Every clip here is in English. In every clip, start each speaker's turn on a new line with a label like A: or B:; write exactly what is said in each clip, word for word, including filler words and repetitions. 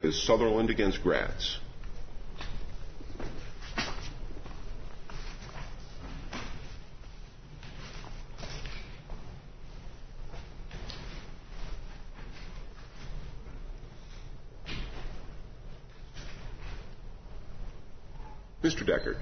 A: is Sutherland against Gratz. Mister Deckard.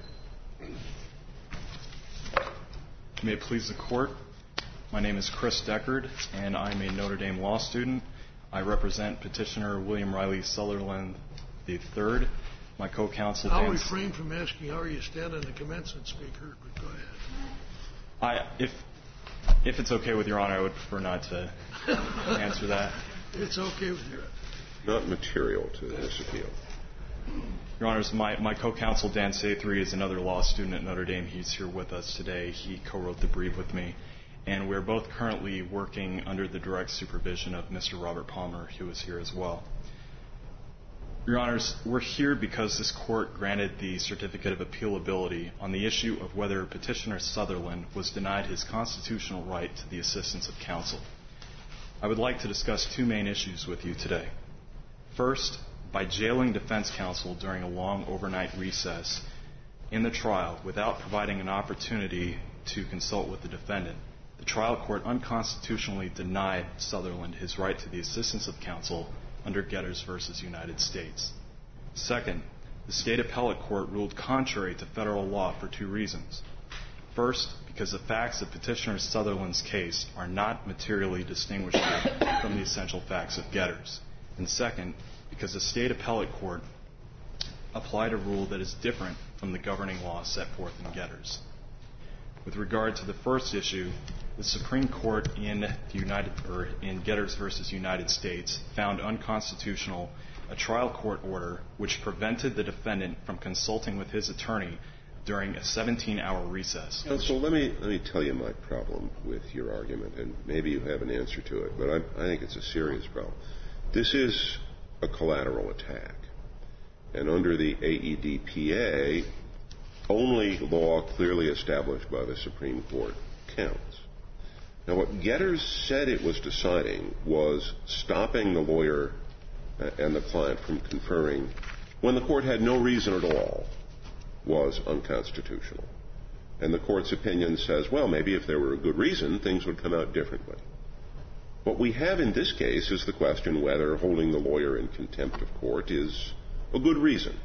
B: May it please the Court, my name is Chris Deckard, and I'm a Notre Dame law student. I represent Petitioner William Riley Sutherland the third. My co-counsel
C: I'll
B: Dan...
C: refrain from asking how you stand on the commencement speaker, but go ahead.
B: I, if, if it's okay with Your Honor, I would prefer not to answer that.
C: It's okay with you.
A: Not material to this appeal.
B: Your Honors, my, my co-counsel Dan Sathry is another law student at Notre Dame. He's here with us today. He co-wrote the brief with me. And we're both currently working under the direct supervision of Mister Robert Palmer, who is here as well. Your Honors, we're here because this Court granted the Certificate of Appealability on the issue of whether Petitioner Sutherland was denied his constitutional right to the assistance of counsel. I would like to discuss two main issues with you today. First, by jailing defense counsel during a long overnight recess in the trial without providing an opportunity to consult with the defendant, the trial court unconstitutionally denied Sutherland his right to the assistance of counsel under Getters v. United States. Second, the state appellate court ruled contrary to federal law for two reasons. First, because the facts of Petitioner Sutherland's case are not materially distinguishable from the essential facts of Getters. And second, because the state appellate court applied a rule that is different from the governing law set forth in Getters. With regard to the first issue, the Supreme Court in the United or in Getters v. United States found unconstitutional a trial court order which prevented the defendant from consulting with his attorney during a seventeen-hour recess.
A: Counsel, let me let me tell you my problem with your argument, and maybe you have an answer to it, but I, I think it's a serious problem. This is a collateral attack, and under the A E D P A, only law clearly established by the Supreme Court counts. Now, what Getters said it was deciding was stopping the lawyer and the client from conferring when the court had no reason at all was unconstitutional. And the court's opinion says, well, maybe if there were a good reason, things would come out differently. What we have in this case is the question whether holding the lawyer in contempt of court is a good reason.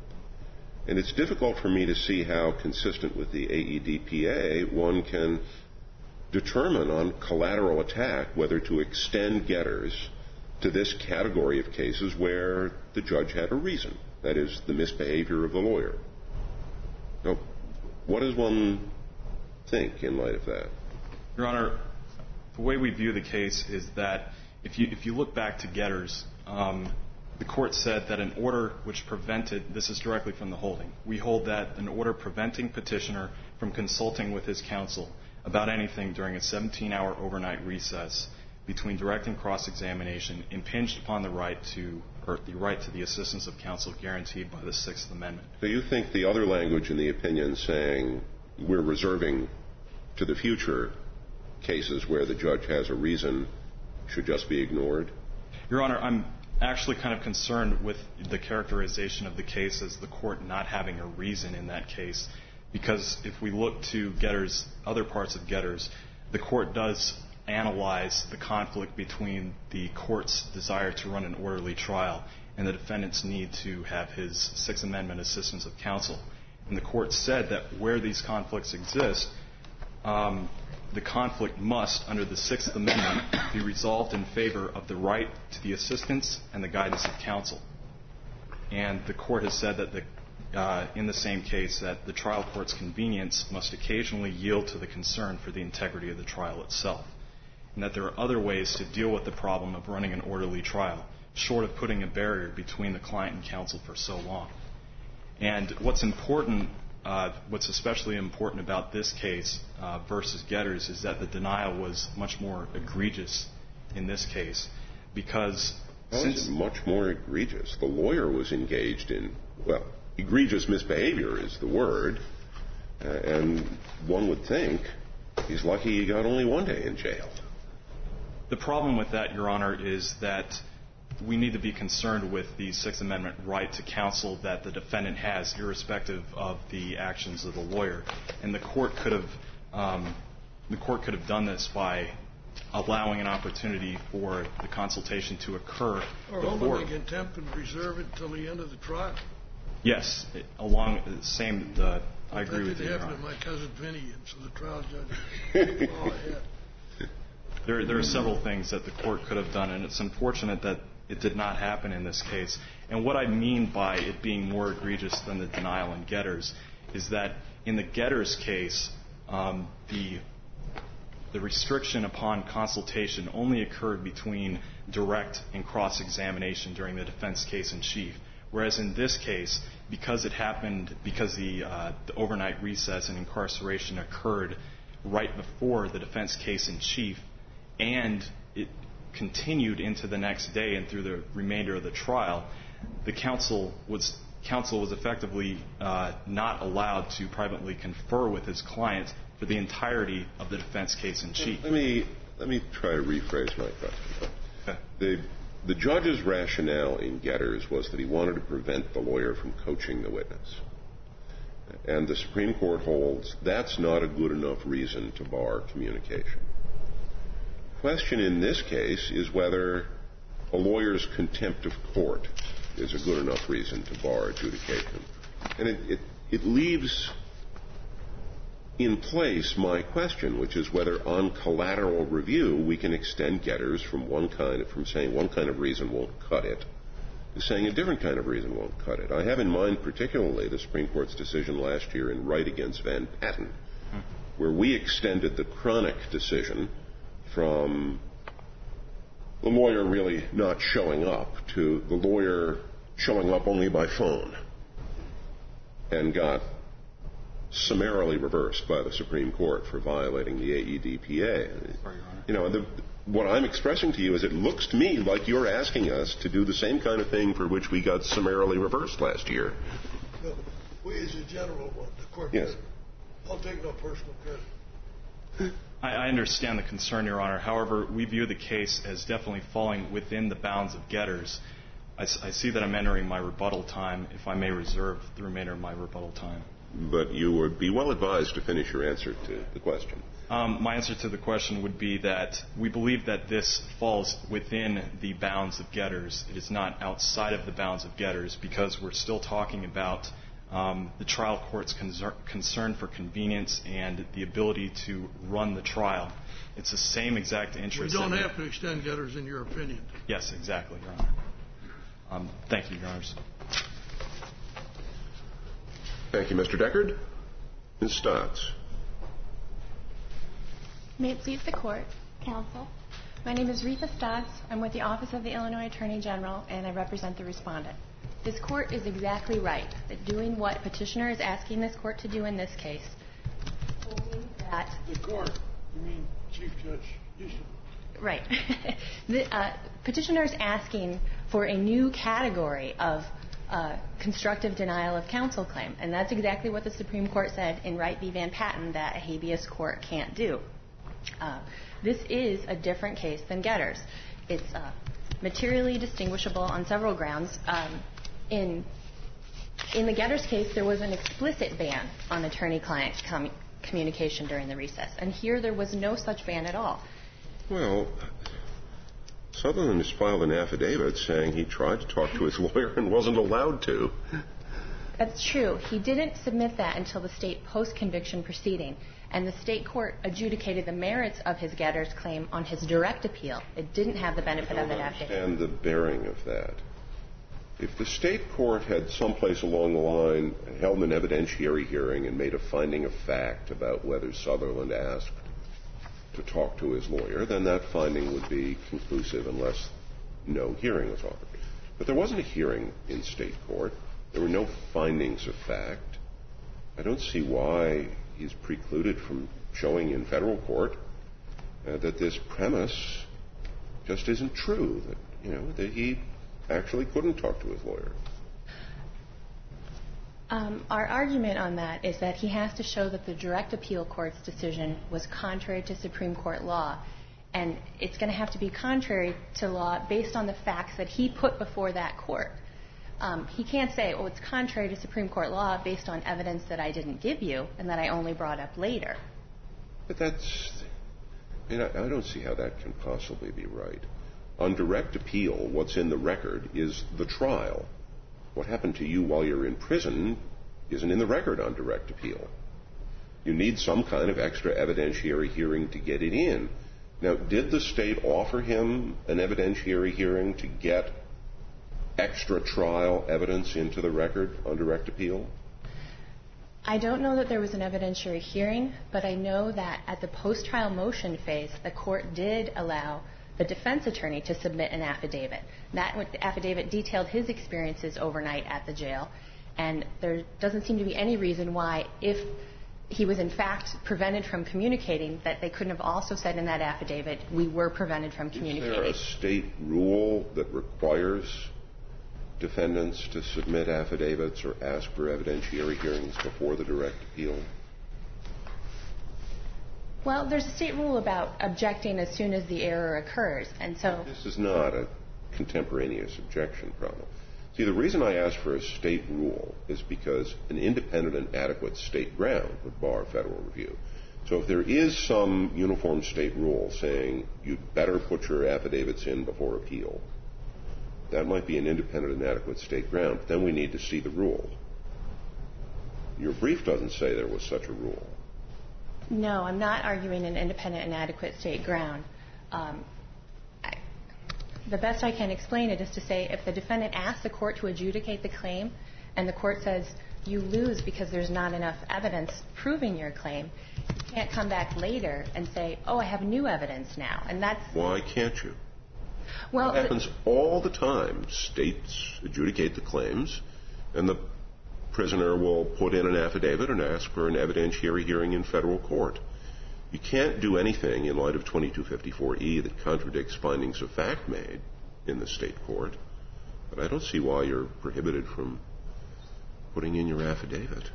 A: And it's difficult for me to see how, consistent with the A E D P A, one can determine on collateral attack whether to extend Getters to this category of cases where the judge had a reason, that is, the misbehavior of the lawyer. Now, what does one think in light of that?
B: Your Honor, the way we view the case is that if you if you look back to Getters, um, the court said that an order which prevented, this is directly from the holding, we hold that an order preventing petitioner from consulting with his counsel about anything during a seventeen-hour overnight recess between direct and cross-examination impinged upon the right to, or the right to the assistance of counsel guaranteed by the Sixth Amendment.
A: So you think the other language in the opinion saying we're reserving to the future cases where the judge has a reason should just be ignored?
B: Your Honor, I'm actually kind of concerned with the characterization of the case as the court not having a reason in that case, because if we look to Getters, other parts of Getters, the court does analyze the conflict between the court's desire to run an orderly trial and the defendant's need to have his Sixth Amendment assistance of counsel. And the court said that where these conflicts exist, um, the conflict must, under the Sixth Amendment, be resolved in favor of the right to the assistance and the guidance of counsel. And the court has said that the Uh, in the same case, that the trial court's convenience must occasionally yield to the concern for the integrity of the trial itself, and that there are other ways to deal with the problem of running an orderly trial, short of putting a barrier between the client and counsel for so long. And what's important, uh, what's especially important about this case uh, versus Getters is that the denial was much more egregious in this case, because
A: How
B: since
A: is it much more egregious? The lawyer was engaged in, well, egregious misbehavior is the word, uh, and one would think he's lucky he got only one day in jail.
B: The problem with that, Your Honor, is that we need to be concerned with the Sixth Amendment right to counsel that the defendant has, irrespective of the actions of the lawyer. And the court could have um, the court could have done this by allowing an opportunity for the consultation to occur
C: or
B: before.
C: hold it in contempt and reserve it until the end of the trial.
B: Yes, it, along the same. The, I agree with you.
C: That did happen to my cousin Vinny, and so the trial judge. Oh, yeah.
B: There, there are several things that the court could have done, and it's unfortunate that it did not happen in this case. And what I mean by it being more egregious than the denial in Getters is that in the Getters case, um, the the restriction upon consultation only occurred between direct and cross-examination during the defense case in chief. Whereas in this case, because it happened, because the, uh, the overnight recess and incarceration occurred right before the defense case in chief, and it continued into the next day and through the remainder of the trial, the counsel was counsel was effectively uh, not allowed to privately confer with his client for the entirety of the defense case in chief.
A: Let me let me try to rephrase my question.
B: Okay.
A: The the judge's rationale in Getters was that he wanted to prevent the lawyer from coaching the witness. And the Supreme Court holds that's not a good enough reason to bar communication. The question in this case is whether a lawyer's contempt of court is a good enough reason to bar adjudication. And it, it, it leaves in place my question, which is whether on collateral review we can extend Getters from one kind of, from saying one kind of reason won't cut it to saying a different kind of reason won't cut it. I have in mind particularly the Supreme Court's decision last year in Wright against Van Patten, where we extended the chronic decision from the lawyer really not showing up to the lawyer showing up only by phone, and got summarily reversed by the Supreme Court for violating the A E D P A. You know, the, what I'm expressing to you is it looks to me like you're asking us to do the same kind of thing for which we got summarily reversed last year.
C: No, we as a general one, the court.
A: Yes.
C: I'll take no personal credit.
B: I, I understand the concern, Your Honor. However, we view the case as definitely falling within the bounds of Getters. I, I see that I'm entering my rebuttal time. If I may reserve the remainder of my rebuttal time.
A: But you would be well advised to finish your answer to the question.
B: Um, my answer to the question would be that we believe that this falls within the bounds of Getters. It is not outside of the bounds of Getters because we're still talking about um, the trial court's concern, concern for convenience and the ability to run the trial. It's the same exact interest.
C: We don't have to extend Getters in your opinion.
B: Yes, exactly, Your Honor. Um, thank you, Your Honors.
A: Thank you, Mister Deckard. Miz Stotts.
D: May it please the Court, Counsel. My name is Retha Stotts. I'm with the Office of the Illinois Attorney General, and I represent the respondent. This Court is exactly right, that doing what Petitioner is asking this Court to do in this case, holding that...
C: The Court? You mean Chief Judge Isham?
D: Right. the, uh, Petitioner is asking for a new category of Uh, constructive denial of counsel claim. And that's exactly what the Supreme Court said in Wright v. Van Patten that a habeas court can't do. Uh, this is a different case than Getters. It's uh, materially distinguishable on several grounds. Um, in, in the Getters case, there was an explicit ban on attorney-client com- communication during the recess. And here there was no such ban at all.
A: Well, Sutherland has filed an affidavit saying he tried to talk to his lawyer and wasn't allowed to.
D: That's true. He didn't submit that until the state post-conviction proceeding, and the state court adjudicated the merits of his Getters claim on his direct appeal. It didn't have the benefit of that affidavit.
A: I don't understand the bearing of that. If the state court had someplace along the line held an evidentiary hearing and made a finding of fact about whether Sutherland asked to talk to his lawyer, then that finding would be conclusive unless no hearing was offered. But there wasn't a hearing in state court. There were no findings of fact. I don't see why he's precluded from showing in federal court uh, that this premise just isn't true, that, you know, that he actually couldn't talk to his lawyer.
D: Um, our argument on that is that he has to show that the direct appeal court's decision was contrary to Supreme Court law. And it's going to have to be contrary to law based on the facts that he put before that court. Um, he can't say, oh, it's contrary to Supreme Court law based on evidence that I didn't give you and that I only brought up later.
A: But that's, I mean, I, I don't see how that can possibly be right. On direct appeal, what's in the record is the trial. What happened to you while you're in prison isn't in the record on direct appeal. You need some kind of extra evidentiary hearing to get it in. Now, did the state offer him an evidentiary hearing to get extra trial evidence into the record on direct appeal?
D: I don't know that there was an evidentiary hearing, but I know that at the post-trial motion phase, the court did allow the defense attorney to submit an affidavit. That affidavit detailed his experiences overnight at the jail, and there doesn't seem to be any reason why, if he was in fact prevented from communicating, that they couldn't have also said in that affidavit, we were prevented from communicating.
A: Is there a state rule that requires defendants to submit affidavits or ask for evidentiary hearings before the direct appeal?
D: Well, there's a state rule about objecting as soon as the error occurs, and so...
A: This is not a contemporaneous objection problem. See, the reason I ask for a state rule is because an independent and adequate state ground would bar federal review. So if there is some uniform state rule saying you'd better put your affidavits in before appeal, that might be an independent and adequate state ground, but then we need to see the rule. Your brief doesn't say there was such a rule.
D: No, I'm not arguing an independent and adequate state ground. Um, I, the best I can explain it is to say if the defendant asks the court to adjudicate the claim and the court says you lose because there's not enough evidence proving your claim, you can't come back later and say, oh, I have new evidence now. And that's...
A: Why can't you?
D: Well,
A: it happens all the time. States adjudicate the claims, and the prisoner will put in an affidavit and ask for an evidentiary hearing in federal court. You can't do anything in light of twenty-two fifty-four E that contradicts findings of fact made in the state court, but I don't see why you're prohibited from putting in your affidavit.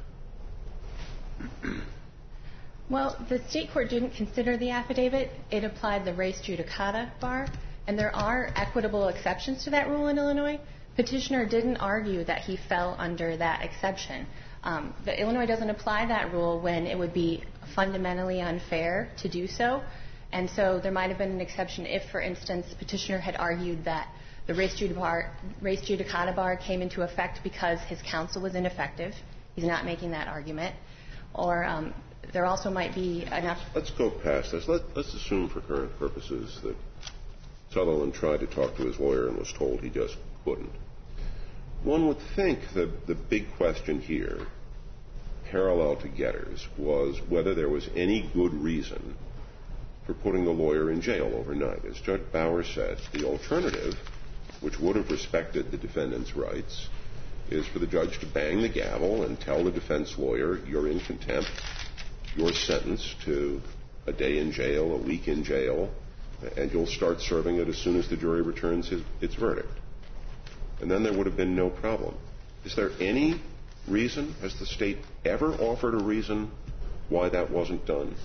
D: Well, the state court didn't consider the affidavit. It applied the res judicata bar. And there are equitable exceptions to that rule in Illinois. Petitioner didn't argue that he fell under that exception. Um, the Illinois doesn't apply that rule when it would be fundamentally unfair to do so. And so there might have been an exception if, for instance, Petitioner had argued that the res judicata bar came into effect because his counsel was ineffective. He's not making that argument. Or um, there also might be enough...
A: Let's go past this. Let, let's assume for current purposes that Sutherland tried to talk to his lawyer and was told he just couldn't. One would think that the big question here, parallel to Getters, was whether there was any good reason for putting the lawyer in jail overnight. As Judge Bauer said, the alternative, which would have respected the defendant's rights, is for the judge to bang the gavel and tell the defense lawyer, you're in contempt, you're sentenced to a day in jail, a week in jail, and you'll start serving it as soon as the jury returns his, its verdict. And then there would have been no problem. Is there any reason, has the state ever offered a reason why that wasn't done?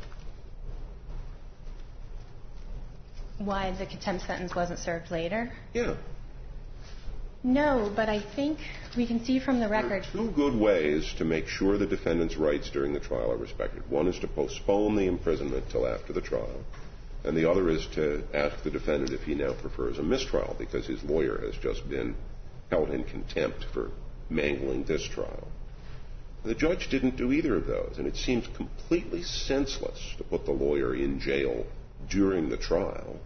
D: Why the contempt sentence wasn't served later?
A: Yeah.
D: No, but I think we can see from the record...
A: There are two good ways to make sure the defendant's rights during the trial are respected. One is to postpone the imprisonment till after the trial, and the other is to ask the defendant if he now prefers a mistrial because his lawyer has just been held in contempt for mangling this trial. The judge didn't do either of those, and it seems completely senseless to put the lawyer in jail during the trial.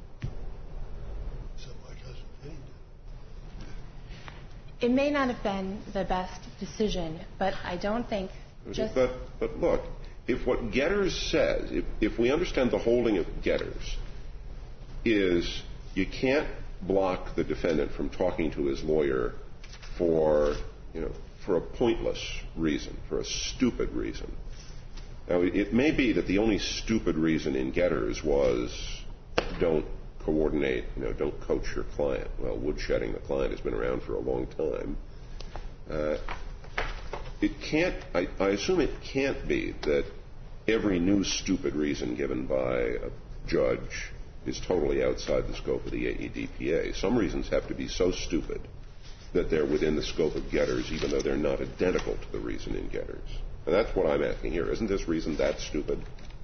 D: It may not have been the best decision, but I don't think just...
A: But, but look, if what Getters says, if, if we understand the holding of Getters, is you can't block the defendant from talking to his lawyer for, you know, for a pointless reason, for a stupid reason. Now, it may be that the only stupid reason in Getters was don't coordinate, you know, don't coach your client. Well, woodshedding the client has been around for a long time. Uh, it can't, I, I assume it can't be that every new stupid reason given by a judge is totally outside the scope of the A E D P A. Some reasons have to be so stupid that they're within the scope of Getters, even though they're not identical to the reason in Getters. And that's what I'm asking here. Isn't this reason that stupid?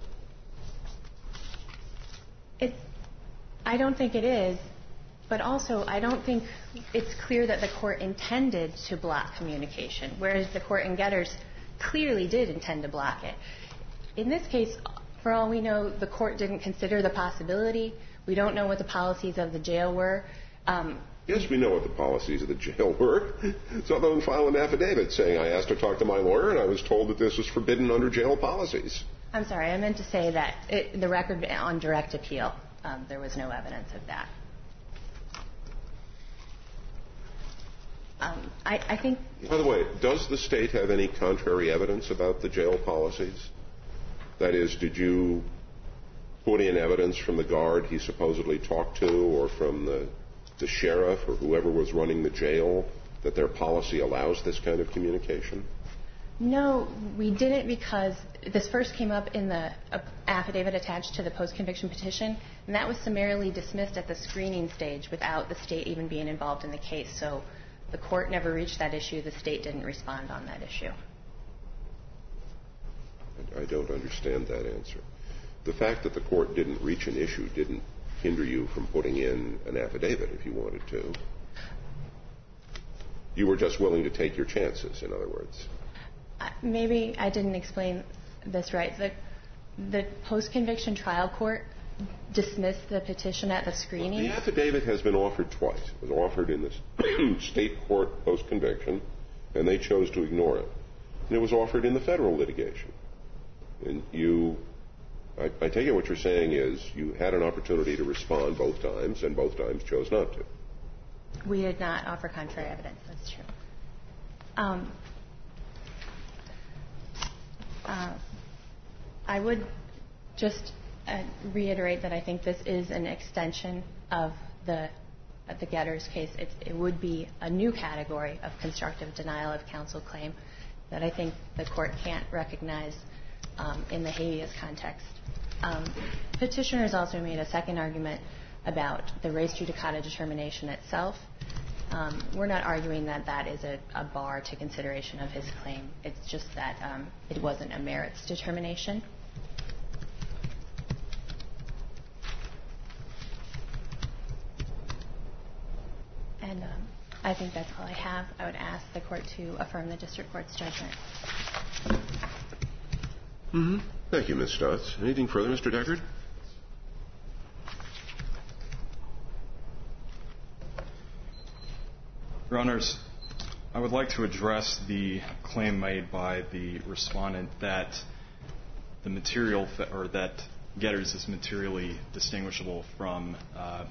D: It's, I don't think it is, but also I don't think it's clear that the court intended to block communication, whereas the court in Getters clearly did intend to block it. In this case, for all we know, the court didn't consider the possibility. We don't know what the policies of the jail were. Um,
A: Yes, we know what the policies of the jail were. Some of them file an affidavit saying, I asked to talk to my lawyer and I was told that this was forbidden under jail policies.
D: I'm sorry, I meant to say that it, the record on direct appeal, um, there was no evidence of that. Um, I, I think...
A: By the way, does the state have any contrary evidence about the jail policies? That is, did you put in evidence from the guard he supposedly talked to or from the the sheriff or whoever was running the jail that their policy allows this kind of communication?
D: No, we didn't, because this first came up in the uh, affidavit attached to the post-conviction petition, and that was summarily dismissed at the screening stage without the state even being involved in the case. So the court never reached that issue. The state didn't respond on that issue.
A: I don't understand that answer. The fact that the court didn't reach an issue didn't hinder you from putting in an affidavit if you wanted to. You were just willing to take your chances, in other words.
D: Uh, maybe I didn't explain this right. The, the post-conviction trial court dismissed the petition at the screening.
A: Well, the affidavit has been offered twice. It was offered in the state court post-conviction, and they chose to ignore it. And it was offered in the federal litigation. And you... I, I take it what you're saying is you had an opportunity to respond both times, and both times chose not to.
D: We did not offer contrary evidence. That's true. Um, uh, I would just uh, reiterate that I think this is an extension of the of the Getters case. It's, it would be a new category of constructive denial of counsel claim that I think the court can't recognize um, in the habeas context. Um, petitioners also made a second argument about the res judicata determination itself. Um, we're not arguing that that is a, a bar to consideration of his claim. It's just that um, it wasn't a merits determination. And um, I think that's all I have. I would ask the court to affirm the district court's judgment.
A: Mm-hmm. Thank you, Miz Stutz. Anything further, Mister Deckard?
B: Your Honors, I would like to address the claim made by the respondent that the material or that Getters is materially distinguishable from, uh,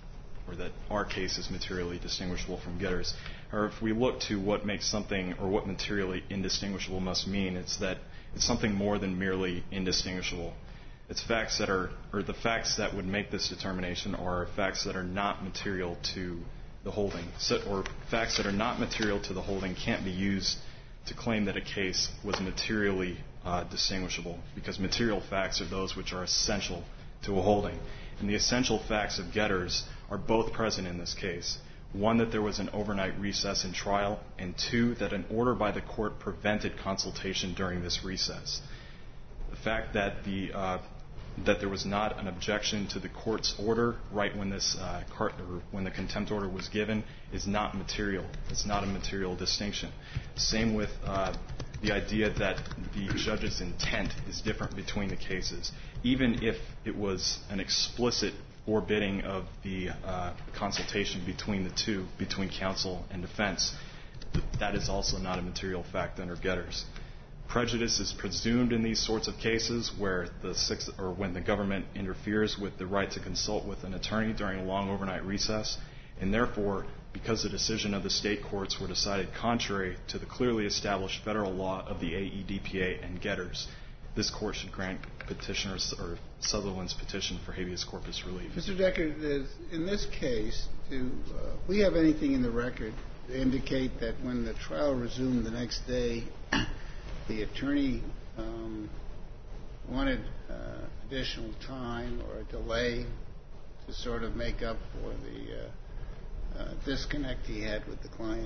B: or that our case is materially distinguishable from Getters. Or if we look to what makes something or what materially indistinguishable must mean, it's that it's something more than merely indistinguishable. It's facts that are, or the facts that would make this determination are facts that are not material to the holding, so, or facts that are not material to the holding can't be used to claim that a case was materially uh, distinguishable, because material facts are those which are essential to a holding. And the essential facts of Getters are both present in this case. One, that there was an overnight recess in trial, and two, that an order by the court prevented consultation during this recess. The fact that the uh, that there was not an objection to the court's order right when this uh, car- or when the contempt order was given is not material. It's not a material distinction. Same with uh, the idea that the judge's intent is different between the cases. Even if it was an explicit forbidding of the uh, consultation between the two, between counsel and defense, that is also not a material fact under Getters. Prejudice is presumed in these sorts of cases where the sixth, or when the government interferes with the right to consult with an attorney during a long overnight recess, and therefore, because the decision of the state courts were decided contrary to the clearly established federal law of the A E D P A and Getters, this court should grant petitioners or Sutherland's petition for habeas corpus relief.
E: Mister Deckard, in this case, do uh, we have anything in the record to indicate that when the trial resumed the next day, the attorney um, wanted uh, additional time or a delay to sort of make up for the uh, uh, disconnect he had with the client?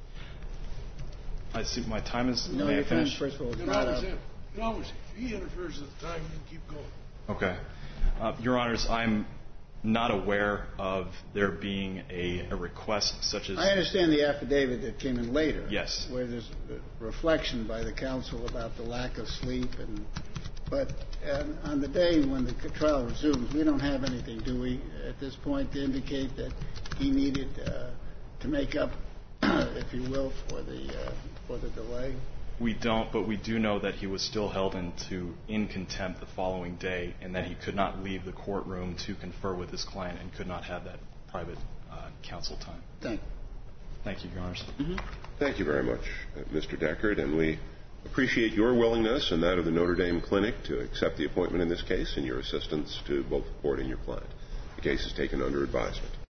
B: I see my time is.
E: No,
B: may
E: your
B: I
E: time,
B: finish?
E: first of all, is
C: You
E: not
C: can
E: up.
C: always, have, you can always, if he interferes at the time, you can keep going.
B: Okay. Uh, Your Honors, I'm not aware of there being a, a request such as...
E: I understand the affidavit that came in later.
B: Yes.
E: Where there's a reflection by the counsel about the lack of sleep. and But um, on the day when the trial resumes, we don't have anything, do we, at this point, to indicate that he needed uh, to make up, if you will, for the uh, for the delay?
B: We don't, but we do know that he was still held into in contempt the following day and that he could not leave the courtroom to confer with his client and could not have that private uh, counsel time.
E: Thank you.
B: Thank you, Your Honors.
E: Mm-hmm.
A: Thank you very much, uh, Mister Deckard, and we appreciate your willingness and that of the Notre Dame Clinic to accept the appointment in this case and your assistance to both the court and your client. The case is taken under advisement.